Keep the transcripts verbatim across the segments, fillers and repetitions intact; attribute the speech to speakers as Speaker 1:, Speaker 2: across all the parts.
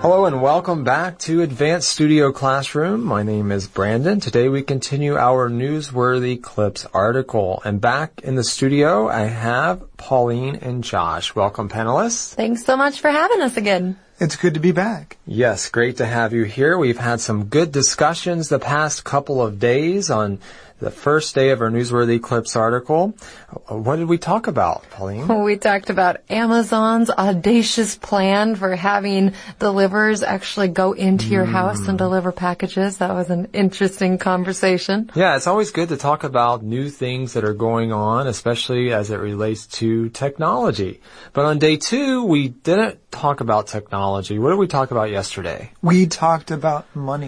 Speaker 1: Hello and welcome back to Advanced Studio Classroom. My name is Brandon. Today we continue our Newsworthy Clips article. And back in the studio, I have Pauline and Josh. Welcome, panelists.
Speaker 2: Thanks so much for having us again.
Speaker 3: It's good to be back.
Speaker 1: Yes, great to have you here. We've had some good discussions the past couple of days on the first day of our Newsworthy Clips article. What did we talk about, Pauline?
Speaker 2: We talked about Amazon's audacious plan for having deliverers actually go into your mm. house and deliver packages. That was an interesting conversation.
Speaker 1: Yeah, it's always good to talk about new things that are going on, especially as it relates to technology. But on day two, we didn't talk about technology. What did we talk about yesterday?
Speaker 3: We talked about money.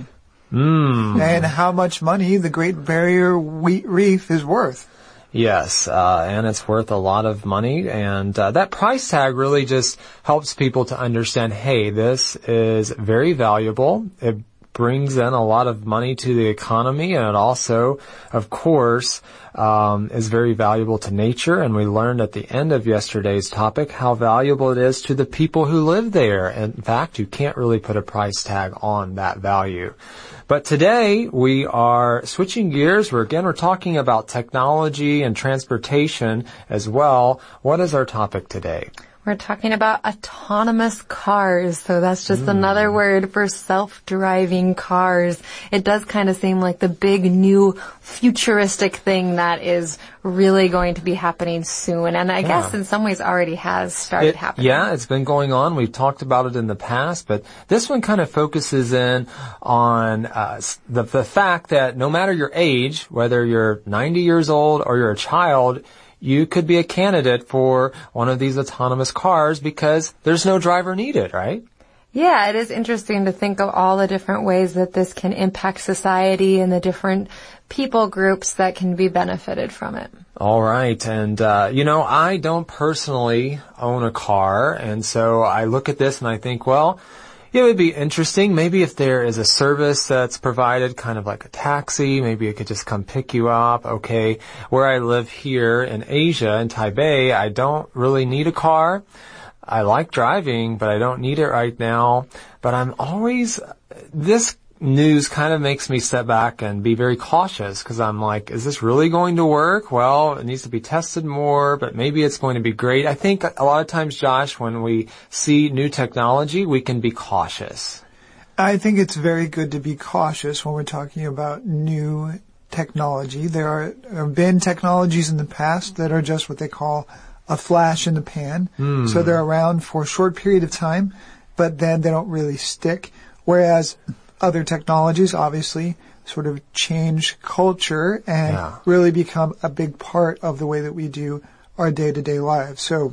Speaker 1: Mm.
Speaker 3: And how much money the Great Barrier Reef is worth.
Speaker 1: Yes, uh, and it's worth a lot of money. And uh, that price tag really just helps people to understand, hey, this is very valuable. It brings in a lot of money to the economy, and it also, of course, um, is very valuable to nature. And we learned at the end of yesterday's topic how valuable it is to the people who live there. In fact, you can't really put a price tag on that value. But today we are switching gears. We're again, we're talking about technology and transportation as well. What is our topic today?
Speaker 2: We're talking about autonomous cars. So that's just mm. another word for self-driving cars. It does kind of seem like the big new futuristic thing that is really going to be happening soon. And I yeah. guess in some ways already has started
Speaker 1: it,
Speaker 2: happening.
Speaker 1: Yeah, it's been going on. We've talked about it in the past, but this one kind of focuses in on uh, the, the fact that no matter your age, whether you're ninety years old or you're a child, you could be a candidate for one of these autonomous cars because there's no driver needed, right?
Speaker 2: Yeah, it is interesting to think of all the different ways that this can impact society and the different people groups that can be benefited from it.
Speaker 1: All right. And, uh, you know, I don't personally own a car. And so I look at this and I think, well, it would be interesting. Maybe if there is a service that's provided, kind of like a taxi, maybe it could just come pick you up. Okay, where I live here in Asia, in Taipei, I don't really need a car. I like driving, but I don't need it right now. But I'm always, this news kind of makes me step back and be very cautious because I'm like, is this really going to work? Well, it needs to be tested more, but maybe it's going to be great. I think a lot of times, Josh, when we see new technology, we can be cautious.
Speaker 3: I think it's very good to be cautious when we're talking about new technology. There are, have been technologies in the past that are just what they call a flash in the pan. Mm. So they're around for a short period of time, but then they don't really stick. Whereas other technologies obviously sort of change culture and yeah. really become a big part of the way that we do our day-to-day lives. So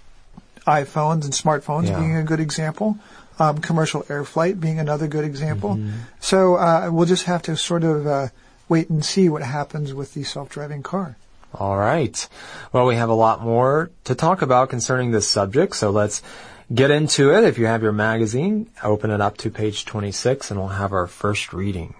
Speaker 3: iPhones and smartphones yeah. being a good example, um, commercial air flight being another good example. Mm-hmm. So uh, we'll just have to sort of uh, wait and see what happens with the self-driving car.
Speaker 1: All right. Well, we have a lot more to talk about concerning this subject, so let's get into it. If you have your magazine, open it up to page twenty-six and we'll have our first reading.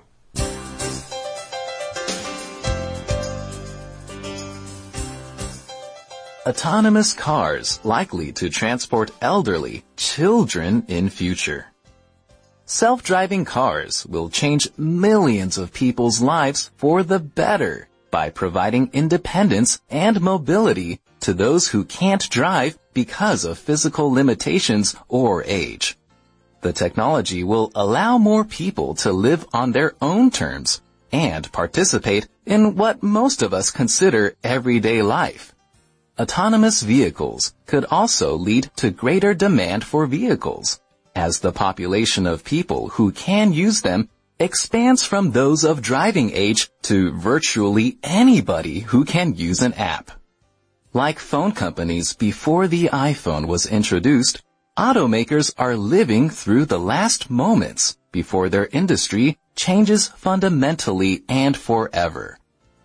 Speaker 4: Autonomous cars likely to transport elderly children in future. Self-driving cars will change millions of people's lives for the better by providing independence and mobility to those who can't drive because of physical limitations or age. The technology will allow more people to live on their own terms and participate in what most of us consider everyday life. Autonomous vehicles could also lead to greater demand for vehicles, as the population of people who can use them expands from those of driving age to virtually anybody who can use an app. Like phone companies before the iPhone was introduced, automakers are living through the last moments before their industry changes fundamentally and forever.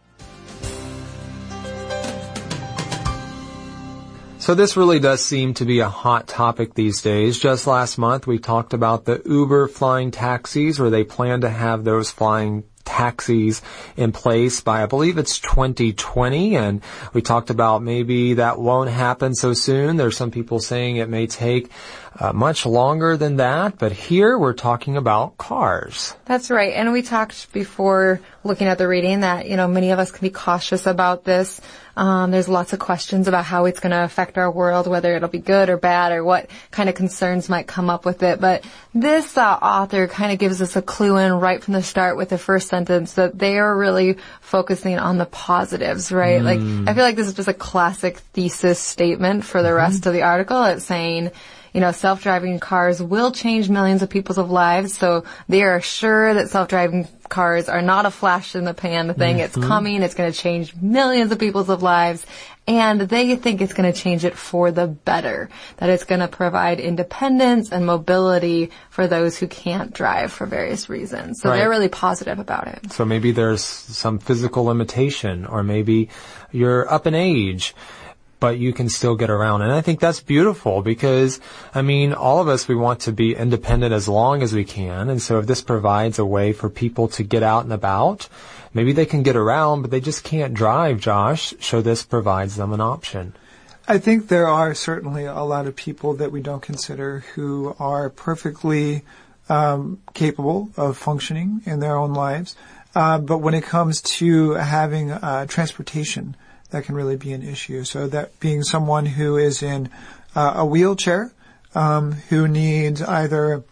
Speaker 1: So this really does seem to be a hot topic these days. Just last month, we talked about the Uber flying taxis, where they plan to have those flying taxis in place by, I believe it's twenty twenty, and we talked about maybe that won't happen so soon. There's some people saying it may take uh, much longer than that, but here we're talking about cars.
Speaker 2: That's right. And we talked before looking at the reading that, you know, many of us can be cautious about this. Um, there's lots of questions about how it's going to affect our world, whether it'll be good or bad or what kind of concerns might come up with it. But this uh, author kind of gives us a clue in right from the start with the first sentence that they are really focusing on the positives, right? Mm. Like, I feel like this is just a classic thesis statement for the mm-hmm. rest of the article. It's saying, you know, self-driving cars will change millions of people's lives, so they are sure that self-driving cars are not a flash in the pan thing. Mm-hmm. It's coming. It's going to change millions of people's lives, and they think it's going to change it for the better, that it's going to provide independence and mobility for those who can't drive for various reasons. So right. they're really positive about it.
Speaker 1: So maybe there's some physical limitation, or maybe you're up in age, but you can still get around. And I think that's beautiful because, I mean, all of us, we want to be independent as long as we can. And so if this provides a way for people to get out and about, maybe they can get around, but they just can't drive, Josh. So this provides them an option.
Speaker 3: I think there are certainly a lot of people that we don't consider who are perfectly um, capable of functioning in their own lives. Uh, but when it comes to having uh, transportation, that can really be an issue. So that being someone who is in uh, a wheelchair, um, who needs either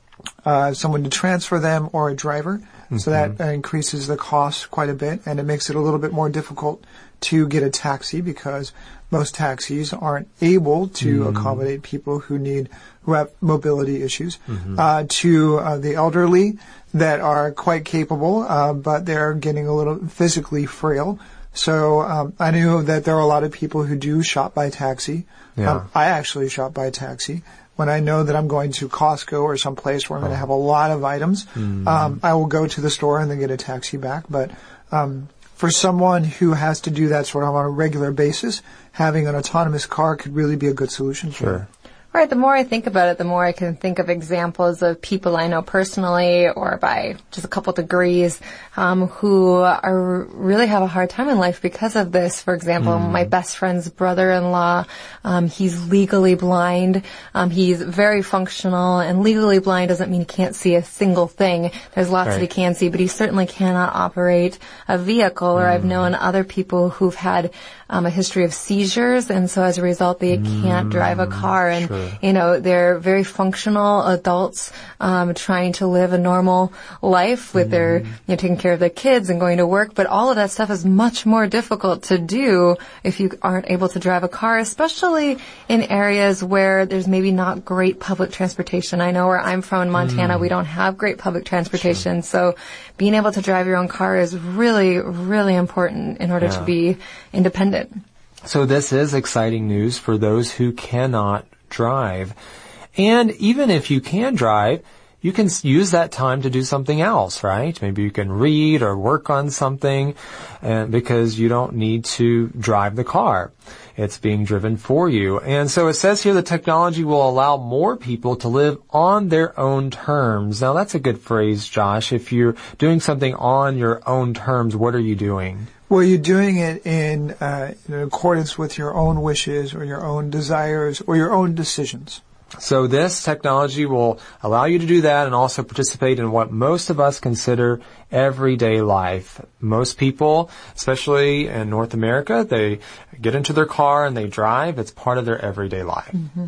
Speaker 3: uh, someone to transfer them or a driver. Mm-hmm. So that uh, increases the cost quite a bit, and it makes it a little bit more difficult to get a taxi because most taxis aren't able to mm-hmm. accommodate people who need who have mobility issues. Mm-hmm. Uh, to uh, the elderly that are quite capable, uh, but they're getting a little physically frail. So um, I knew that there are a lot of people who do shop by taxi.
Speaker 1: Yeah.
Speaker 3: Um, I actually shop by taxi. When I know that I'm going to Costco or some place where I'm oh. going to have a lot of items, mm. um, I will go to the store and then get a taxi back. But um, for someone who has to do that sort of on a regular basis, having an autonomous car could really be a good solution for
Speaker 1: sure.
Speaker 3: them.
Speaker 2: Right. The more I think about it, the more I can think of examples of people I know personally or by just a couple degrees um, who are really have a hard time in life because of this. For example, mm. my best friend's brother-in-law, um, he's legally blind. Um, he's very functional, and legally blind doesn't mean he can't see a single thing. There's lots
Speaker 1: right.
Speaker 2: that he can see, but he certainly cannot operate a vehicle. Or mm. I've known other people who've had um, a history of seizures, and so as a result, they mm. can't drive a car. And
Speaker 1: sure.
Speaker 2: You know, they're very functional adults, um, trying to live a normal life with mm. their, you know, taking care of their kids and going to work. But all of that stuff is much more difficult to do if you aren't able to drive a car, especially in areas where there's maybe not great public transportation. I know where I'm from in Montana, mm. we don't have great public transportation. Sure. So being able to drive your own car is really, really important in order yeah. to be independent.
Speaker 1: So this is exciting news for those who cannot drive. And even if you can drive, you can use that time to do something else, right? Maybe you can read or work on something, and because you don't need to drive the car. It's being driven for you. And so it says here the technology will allow more people to live on their own terms. Now that's a good phrase, Josh. If you're doing something on your own terms, what are you doing?
Speaker 3: Well, you're doing it in, uh, in accordance with your own wishes or your own desires or your own decisions.
Speaker 1: So this technology will allow you to do that and also participate in what most of us consider everyday life. Most people, especially in North America, they get into their car and they drive. It's part of their everyday life. Mm-hmm.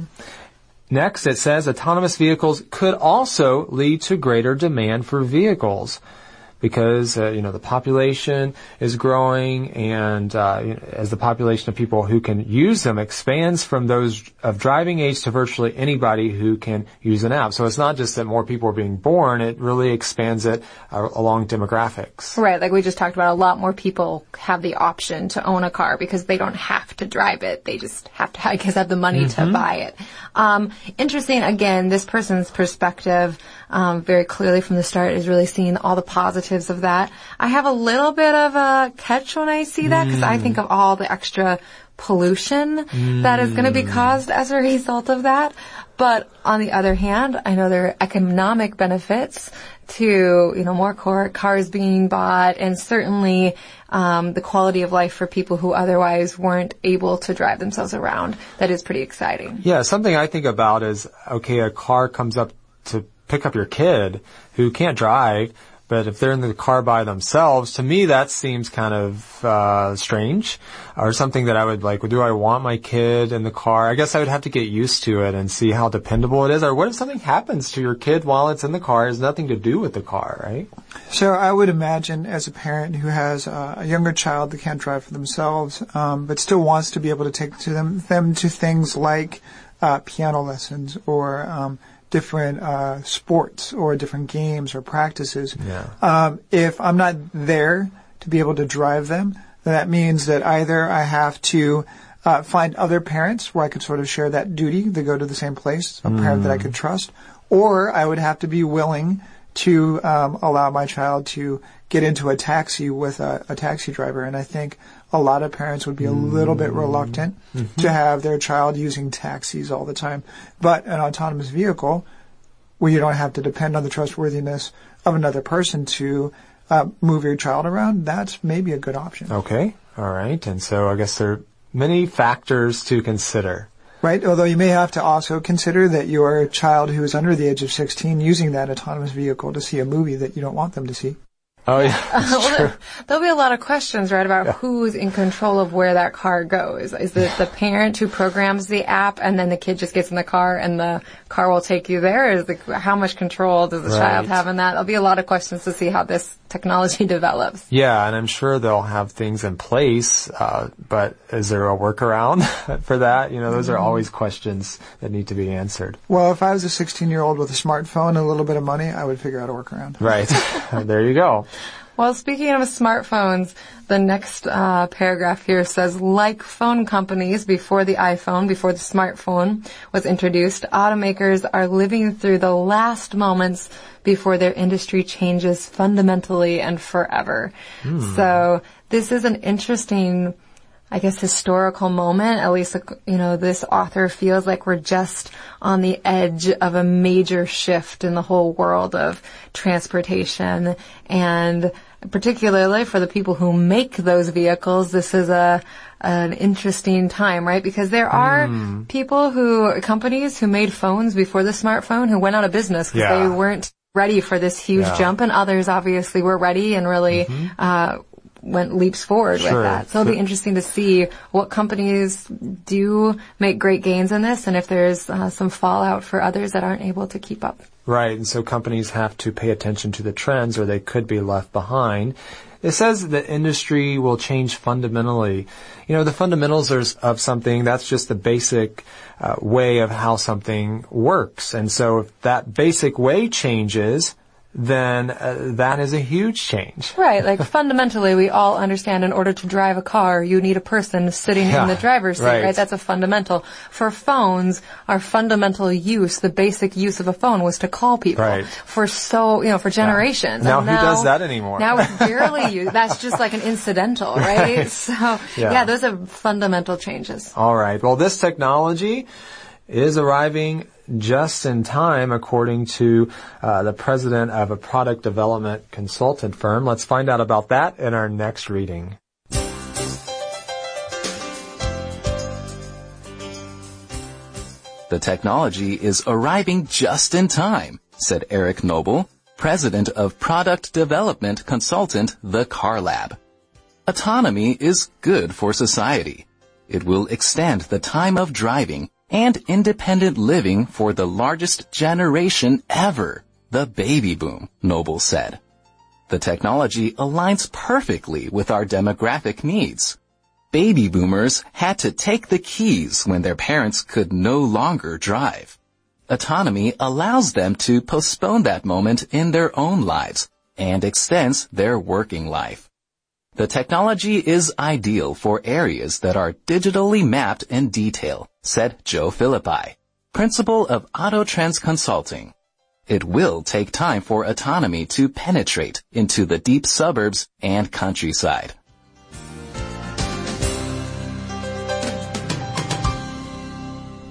Speaker 1: Next, it says autonomous vehicles could also lead to greater demand for vehicles. Because, uh, you know, the population is growing, and uh, you know, as the population of people who can use them expands from those of driving age to virtually anybody who can use an app. So it's not just that more people are being born, it really expands it uh, along demographics.
Speaker 2: Right, like we just talked about, a lot more people have the option to own a car because they don't have to drive it. They just have to, I guess, have the money mm-hmm. to buy it. Um, interesting, again, this person's perspective, um, very clearly from the start is really seeing all the positives of that. I have a little bit of a catch when I see that because mm. I think of all the extra pollution mm. that is going to be caused as a result of that. But on the other hand, I know there are economic benefits to, you know, more car- cars being bought, and certainly um, the quality of life for people who otherwise weren't able to drive themselves around. That is pretty exciting.
Speaker 1: Yeah, something I think about is, okay, a car comes up to pick up your kid who can't drive, but if they're in the car by themselves, to me that seems kind of uh strange, or something that I would like, do I want my kid in the car? I guess I would have to get used to it and see how dependable it is. Or what if something happens to your kid while it's in the car? It has nothing to do with the car, right?
Speaker 3: So I would imagine, as a parent who has uh, a younger child that can't drive for themselves, um, but still wants to be able to take to them, them to things like uh piano lessons or um different uh sports or different games or practices.
Speaker 1: Yeah.
Speaker 3: Um, if I'm not there to be able to drive them, then that means that either I have to uh find other parents where I could sort of share that duty to go to the same place, a mm. parent that I could trust, or I would have to be willing to um allow my child to get into a taxi with a, a taxi driver. And I think a lot of parents would be a little bit reluctant mm-hmm. to have their child using taxis all the time. But an autonomous vehicle, where you don't have to depend on the trustworthiness of another person to uh, move your child around, that's maybe a good option.
Speaker 1: Okay. All right. And so I guess there are many factors to consider.
Speaker 3: Right, although you may have to also consider that your child who is under the age of sixteen using that autonomous vehicle to see a movie that you don't want them to see.
Speaker 1: Oh, yeah. That's
Speaker 2: well,
Speaker 1: true.
Speaker 2: There'll be a lot of questions, right, about
Speaker 1: yeah.
Speaker 2: who's in control of where that car goes. Is it the parent who programs the app and then the kid just gets in the car and the car will take you there? Is the, how much control does the
Speaker 1: right.
Speaker 2: child have in that? There'll be a lot of questions to see how this technology develops.
Speaker 1: Yeah, and I'm sure they'll have things in place, uh, but is there a workaround for that? You know, those are always questions that need to be answered.
Speaker 3: Well, if I was a sixteen-year-old with a smartphone and a little bit of money, I would figure out a workaround.
Speaker 1: Right. There you go.
Speaker 2: Well, speaking of smartphones, the next uh, paragraph here says, like phone companies before the iPhone, before the smartphone was introduced, automakers are living through the last moments before their industry changes fundamentally and forever. Hmm. So this is an interesting, I guess, historical moment. At least, you know, this author feels like we're just on the edge of a major shift in the whole world of transportation. And particularly for the people who make those vehicles, this is a an interesting time, right? Because there are mm. people who, companies who made phones before the smartphone who went out of business because
Speaker 1: yeah.
Speaker 2: they weren't ready for this huge
Speaker 1: yeah.
Speaker 2: jump, and others obviously were ready and really mm-hmm. uh went leaps forward
Speaker 1: sure.
Speaker 2: with that. So it'll be interesting to see what companies do make great gains in this, and if there's uh, some fallout for others that aren't able to keep up.
Speaker 1: Right, and so companies have to pay attention to the trends or they could be left behind. It says the industry will change fundamentally. You know, the fundamentals of something, that's just the basic uh, way of how something works. And so if that basic way changes, then uh, that is a huge change.
Speaker 2: Right, like fundamentally we all understand in order to drive a car you need a person sitting
Speaker 1: yeah,
Speaker 2: in the driver's seat,
Speaker 1: right.
Speaker 2: right? That's a fundamental. For phones, our fundamental use, the basic use of a phone was to call people.
Speaker 1: Right.
Speaker 2: For so, you know, for generations.
Speaker 1: Yeah. Now,
Speaker 2: and
Speaker 1: who
Speaker 2: now
Speaker 1: does that anymore?
Speaker 2: Now it's barely used. That's just like an incidental, right?
Speaker 1: right.
Speaker 2: So,
Speaker 1: yeah.
Speaker 2: yeah, those are fundamental changes.
Speaker 1: All right. Well, this technology is arriving just in time, according to uh, the president of a product development consultant firm. Let's find out about that in our next reading.
Speaker 4: The technology is arriving just in time, said Eric Noble, president of product development consultant The Car Lab. Autonomy is good for society. It will extend the time of driving and independent living for the largest generation ever, the baby boom, Noble said. The technology aligns perfectly with our demographic needs. Baby boomers had to take the keys when their parents could no longer drive. Autonomy allows them to postpone that moment in their own lives and extends their working life. The technology is ideal for areas that are digitally mapped in detail, said Joe Philippi, principal of AutoTrends Consulting. It will take time for autonomy to penetrate into the deep suburbs and countryside.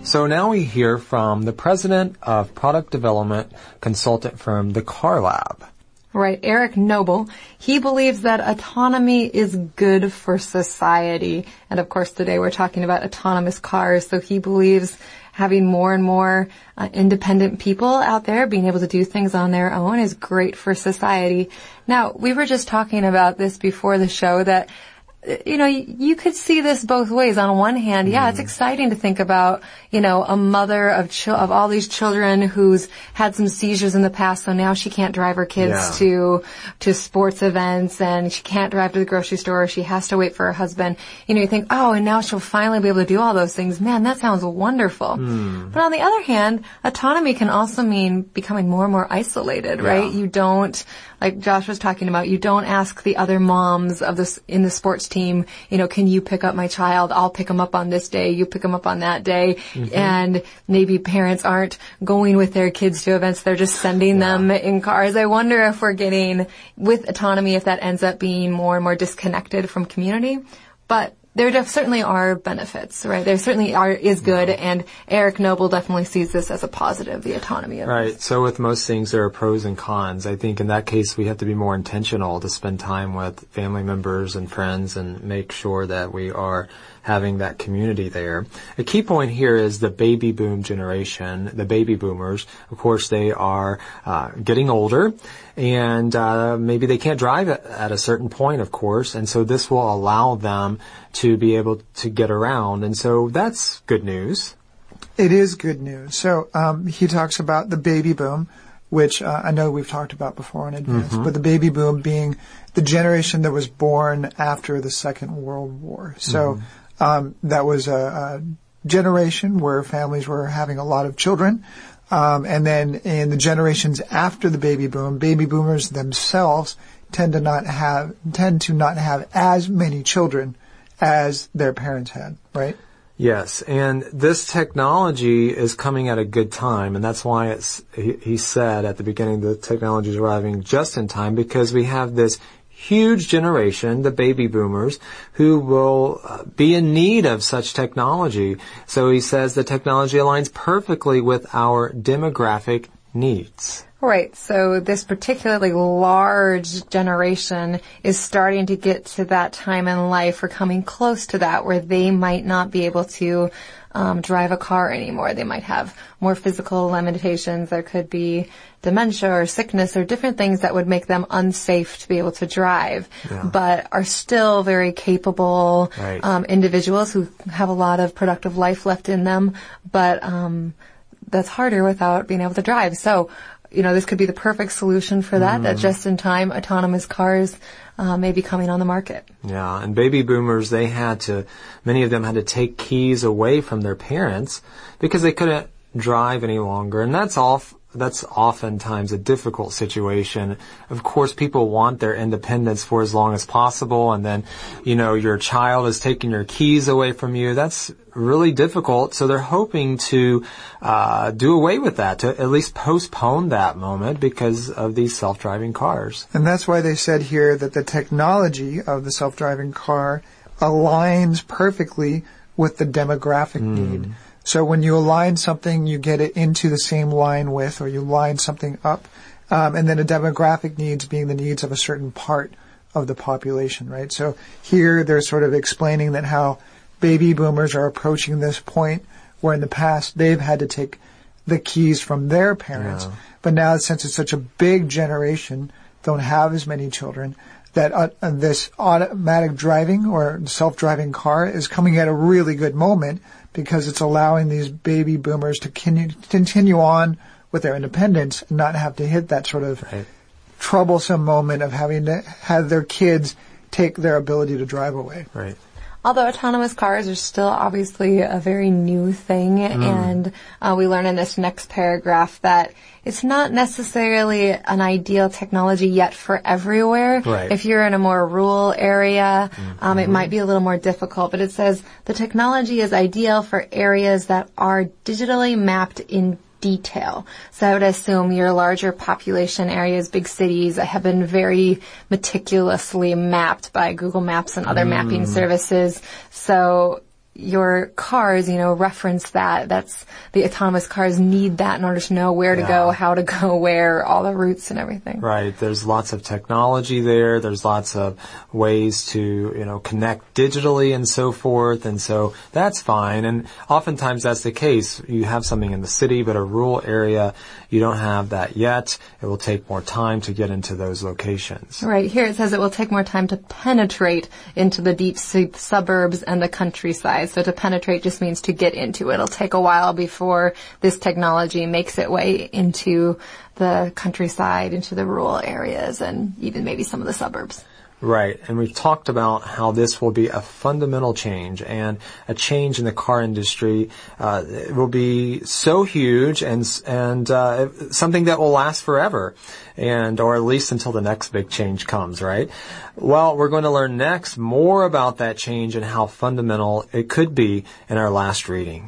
Speaker 1: So now we hear from the president of product development consultant firm, the Car Lab.
Speaker 2: Right, Eric Noble. He believes that autonomy is good for society. And of course, today we're talking about autonomous cars. So he believes having more and more uh, independent people out there being able to do things on their own is great for society. Now, we were just talking about this before the show that you know, you could see this both ways. On one hand, yeah, it's exciting to think about, you know, a mother of ch- of all these children who's had some seizures in the past, so now she can't drive her kids
Speaker 1: yeah.
Speaker 2: to to sports events, and she can't drive to the grocery store. She has to wait for her husband. You know, you think, oh, and now she'll finally be able to do all those things. Man, that sounds wonderful.
Speaker 1: Mm.
Speaker 2: But on the other hand, autonomy can also mean becoming more and more isolated,
Speaker 1: yeah.
Speaker 2: right? You don't, like Josh was talking about, you don't ask the other moms of this in the sports team, you know, can you pick up my child? I'll pick him up on this day. You pick him up on that day. Mm-hmm. And maybe parents aren't going with their kids to events. They're just sending yeah. them in cars. I wonder if we're getting, with autonomy, if that ends up being more and more disconnected from community. But there def- certainly are benefits, right? There certainly are, is good, and Eric Noble definitely sees this as a positive, the autonomy of
Speaker 1: Right.
Speaker 2: this.
Speaker 1: So with most things, there are pros and cons. I think in that case, we have to be more intentional to spend time with family members and friends and make sure that we are having that community there. A key point here is the baby boom generation, the baby boomers. Of course, they are uh, getting older, and uh, maybe they can't drive at a certain point, of course, and so this will allow them to be able to get around, and so that's good news.
Speaker 3: It is good news. So um, he talks about the baby boom, which uh, I know we've talked about before in advance, mm-hmm. but the baby boom being the generation that was born after the Second World War. So mm-hmm. um, that was a, a generation where families were having a lot of children. Um, and then in the generations after the baby boom, baby boomers themselves tend to not have tend to not have as many children as their parents had, right?
Speaker 1: Yes, and this technology is coming at a good time, and that's why it's, he, he said at the beginning the technology is arriving just in time, because we have this huge generation, the baby boomers, who will uh, be in need of such technology. So he says the technology aligns perfectly with our demographic needs.
Speaker 2: Right. So this particularly large generation is starting to get to that time in life, or coming close to that, where they might not be able to um, drive a car anymore. They might have more physical limitations. There could be dementia or sickness or different things that would make them unsafe to be able to drive, yeah. but are still very capable
Speaker 1: right.
Speaker 2: um, individuals who have a lot of productive life left in them. But um, that's harder without being able to drive. So, you know, this could be the perfect solution for that, mm. that just-in-time autonomous cars uh, may be coming on the market.
Speaker 1: Yeah, and baby boomers, they had to, many of them had to take keys away from their parents because they couldn't drive any longer. And that's all, that's oftentimes a difficult situation. Of course, people want their independence for as long as possible, and then, you know, your child is taking your keys away from you. That's really difficult. So they're hoping to uh do away with that, to at least postpone that moment because of these self-driving cars.
Speaker 3: And that's why they said here that the technology of the self-driving car aligns perfectly with the demographic mm. need. So when you align something, you get it into the same line with, or you line something up, um, and then a demographic needs being the needs of a certain part of the population, right? So here they're sort of explaining that how baby boomers are approaching this point where in the past they've had to take the keys from their parents, yeah. but now since it's such a big generation, don't have as many children, that uh, this automatic driving or self-driving car is coming at a really good moment, because it's allowing these baby boomers to continue, continue on with their independence and not have to hit that sort of right. troublesome moment of having to have their kids take their ability to drive away.
Speaker 1: Right.
Speaker 2: Although autonomous cars are still obviously a very new thing, mm. and uh, we learn in this next paragraph that it's not necessarily an ideal technology yet for everywhere.
Speaker 1: Right.
Speaker 2: If you're in a more rural area, mm-hmm. um, it might be a little more difficult. But it says the technology is ideal for areas that are digitally mapped in detail. So I would assume your larger population areas, big cities, have been very meticulously mapped by Google Maps and other mm. mapping services. So your cars, you know, reference that. That's the autonomous cars need that in order to know where to
Speaker 1: Yeah.
Speaker 2: go, how to go, where, all the routes and everything.
Speaker 1: Right. There's lots of technology there. There's lots of ways to, you know, connect digitally and so forth. And so that's fine. And oftentimes that's the case. You have something in the city, but a rural area, you don't have that yet. It will take more time to get into those locations.
Speaker 2: Right. Here it says it will take more time to penetrate into the deep su- suburbs and the countryside. So to penetrate just means to get into it. It'll take a while before this technology makes its way into the countryside, into the rural areas, and even maybe some of the suburbs.
Speaker 1: Right. And we've talked about how this will be a fundamental change and a change in the car industry. Uh, it will be so huge and, and, uh, something that will last forever and, or at least until the next big change comes, right? Well, we're going to learn next more about that change and how fundamental it could be in our last reading.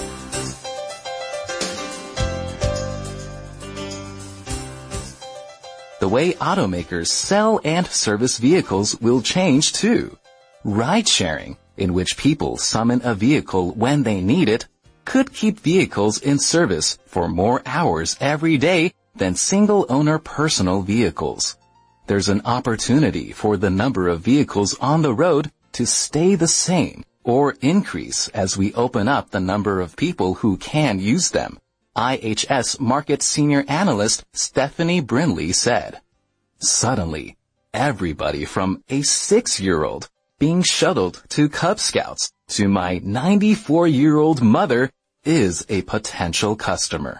Speaker 4: The way automakers sell and service vehicles will change too. Ride-sharing, in which people summon a vehicle when they need it, could keep vehicles in service for more hours every day than single-owner personal vehicles. There's an opportunity for the number of vehicles on the road to stay the same or increase as we open up the number of people who can use them. I H S Market Senior Analyst Stephanie Brinley said, "Suddenly, everybody from a six-year-old being shuttled to Cub Scouts to my ninety-four-year-old mother is a potential customer."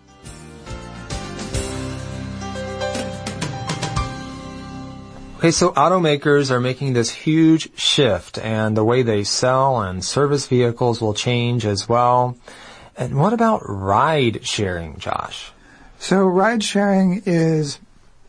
Speaker 1: Okay, so automakers are making this huge shift, and the way they sell and service vehicles will change as well. And what about ride sharing, Josh?
Speaker 3: So ride sharing is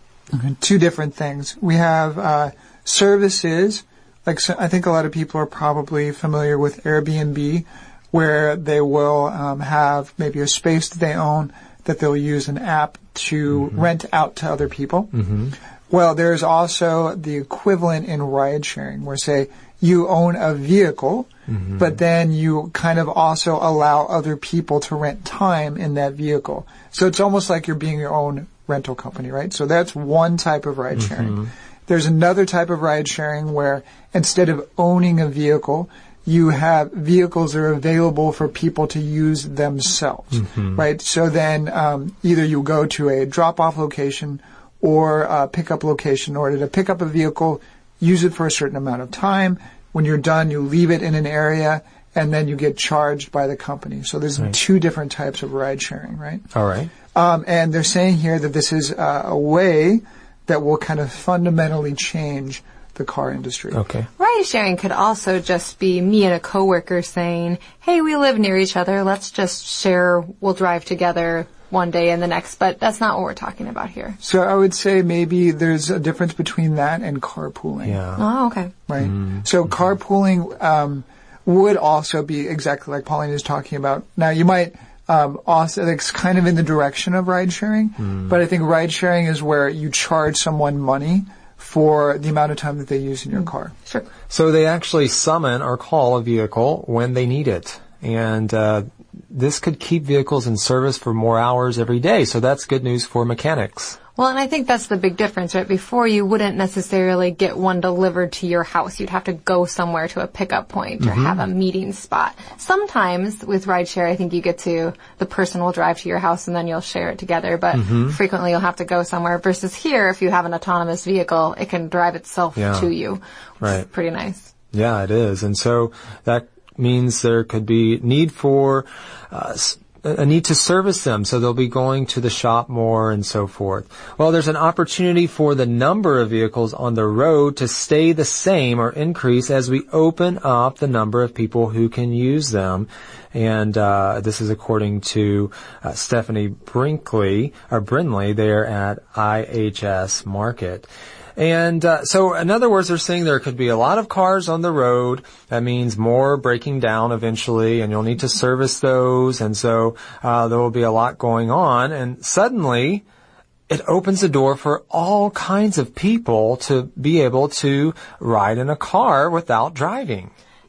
Speaker 3: two different things. We have uh, services, like so I think a lot of people are probably familiar with Airbnb, where they will um, have maybe a space that they own that they'll use an app to mm-hmm. rent out to other people. Mm-hmm. Well, there's also the equivalent in ride sharing, where say you own a vehicle, mm-hmm. but then you kind of also allow other people to rent time in that vehicle. So it's almost like you're being your own rental company, right? So that's one type of ride sharing. Mm-hmm. There's another type of ride sharing where instead of owning a vehicle, you have vehicles that are available for people to use themselves, mm-hmm. right? So then um, either you go to a drop-off location or a pickup location in order to pick up a vehicle, use it for a certain amount of time. When you're done, you leave it in an area, and then you get charged by the company. So there's right. two different types of ride sharing, right?
Speaker 1: All right.
Speaker 3: Um, and they're saying here that this is uh, a way that will kind of fundamentally change the car industry.
Speaker 1: Okay.
Speaker 2: Ride sharing could also just be me and a coworker saying, hey, we live near each other. Let's just share. We'll drive together one day and the next, but that's not what we're talking about here.
Speaker 3: So I would say maybe there's a difference between that and carpooling.
Speaker 1: Yeah.
Speaker 2: Oh, okay.
Speaker 3: Right.
Speaker 1: Mm-hmm.
Speaker 3: So carpooling um, would also be exactly like Pauline is talking about. Now you might um, also, it's kind of in the direction of ride sharing, mm. but I think ride sharing is where you charge someone money for the amount of time that they use in your car.
Speaker 2: Sure.
Speaker 1: So they actually summon or call a vehicle when they need it. And uh this could keep vehicles in service for more hours every day. So that's good news for mechanics.
Speaker 2: Well, and I think that's the big difference, right? Before, you wouldn't necessarily get one delivered to your house. You'd have to go somewhere to a pickup point or mm-hmm. have a meeting spot. Sometimes with rideshare, I think you get to, the person will drive to your house and then you'll share it together. But mm-hmm. frequently you'll have to go somewhere. Versus here, if you have an autonomous vehicle, it can drive itself
Speaker 1: yeah.
Speaker 2: to you.
Speaker 1: Right.
Speaker 2: It's pretty nice.
Speaker 1: Yeah, it is. And so that means there could be need for uh, a need to service them, so they'll be going to the shop more and so forth. Well, there's an opportunity for the number of vehicles on the road to stay the same or increase as we open up the number of people who can use them. And uh this is according to uh, Stephanie Brinkley or Brinley there at I H S Market. And uh, so, in other words, they're saying there could be a lot of cars on the road. That means more breaking down eventually, and you'll need to service those. And so uh, there will be a lot going on. And suddenly, it opens the door for all kinds of people to be able to ride in a car without driving.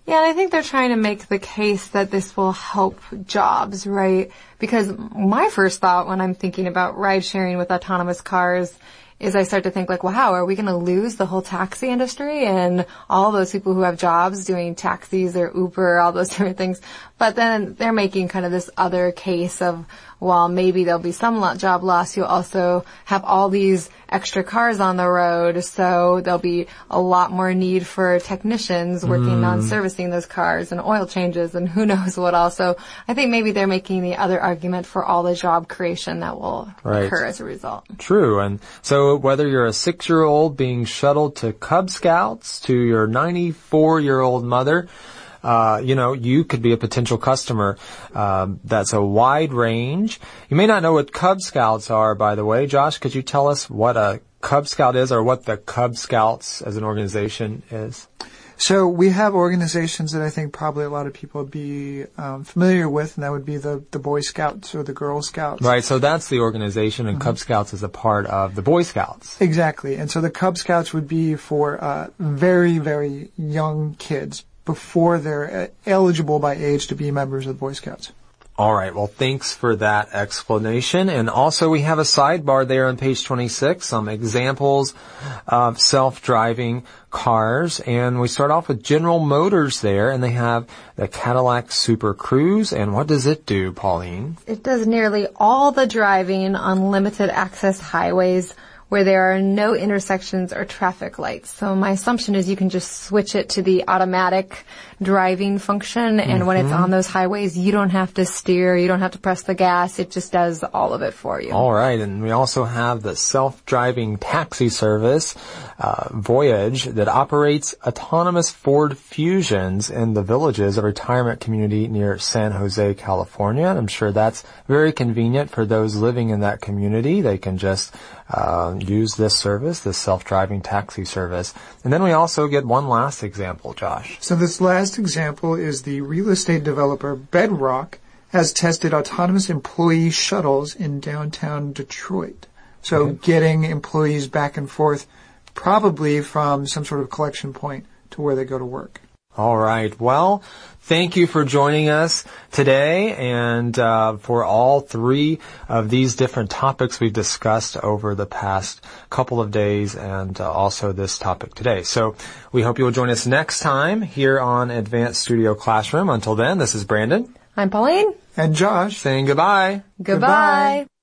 Speaker 2: Yeah, and I think they're trying to make the case that this will help jobs, right? Because my first thought when I'm thinking about ride sharing with autonomous cars is I start to think like, wow, are we going to lose the whole taxi industry and all those people who have jobs doing taxis or Uber, all those different things? But then they're making kind of this other case of, well, maybe there'll be some lo- job loss. You'll also have all these extra cars on the road, so there'll be a lot more need for technicians working mm. on servicing those cars and oil changes and who knows what else. So I think maybe they're making the other argument for all the job creation that will right. occur as a result.
Speaker 1: True. And so whether you're a six-year-old being shuttled to Cub Scouts to your ninety-four-year-old mother, Uh, you know, you could be a potential customer. Um, that's a wide range. You may not know what Cub Scouts are, by the way. Josh, could you tell us what a Cub Scout is or what the Cub Scouts as an organization is?
Speaker 3: So we have organizations that I think probably a lot of people would be um, familiar with, and that would be the, the Boy Scouts or the Girl Scouts.
Speaker 1: Right, so that's the organization, and mm-hmm. Cub Scouts is a part of the Boy Scouts.
Speaker 3: Exactly, and so the Cub Scouts would be for uh, very, very young kids, before they're eligible by age to be members of the Boy Scouts.
Speaker 1: All right. Well, thanks for that explanation. And also we have a sidebar there on page twenty-six, some examples of self-driving cars. And we start off with General Motors there, and they have the Cadillac Super Cruise. And what does it do, Pauline?
Speaker 2: It does nearly all the driving on limited access highways where there are no intersections or traffic lights. So my assumption is you can just switch it to the automatic driving function, and mm-hmm. when it's on those highways, you don't have to steer, you don't have to press the gas, it just does all of it for you.
Speaker 1: All right, and we also have the self-driving taxi service, uh, Voyage, that operates autonomous Ford Fusions in the Villages, a retirement community near San Jose, California. I'm sure that's very convenient for those living in that community. They can just uh, use this service, this self-driving taxi service. And then we also get one last example, Josh.
Speaker 3: So this last example is the real estate developer Bedrock has tested autonomous employee shuttles in downtown Detroit. So okay. getting employees back and forth probably from some sort of collection point to where they go to work.
Speaker 1: All right. Well, thank you for joining us today and uh, for all three of these different topics we've discussed over the past couple of days and uh, also this topic today. So we hope you'll join us next time here on Advanced Studio Classroom. Until then, this is Brandon.
Speaker 2: I'm Pauline.
Speaker 3: And Josh.
Speaker 1: Saying goodbye.
Speaker 2: Goodbye. Goodbye.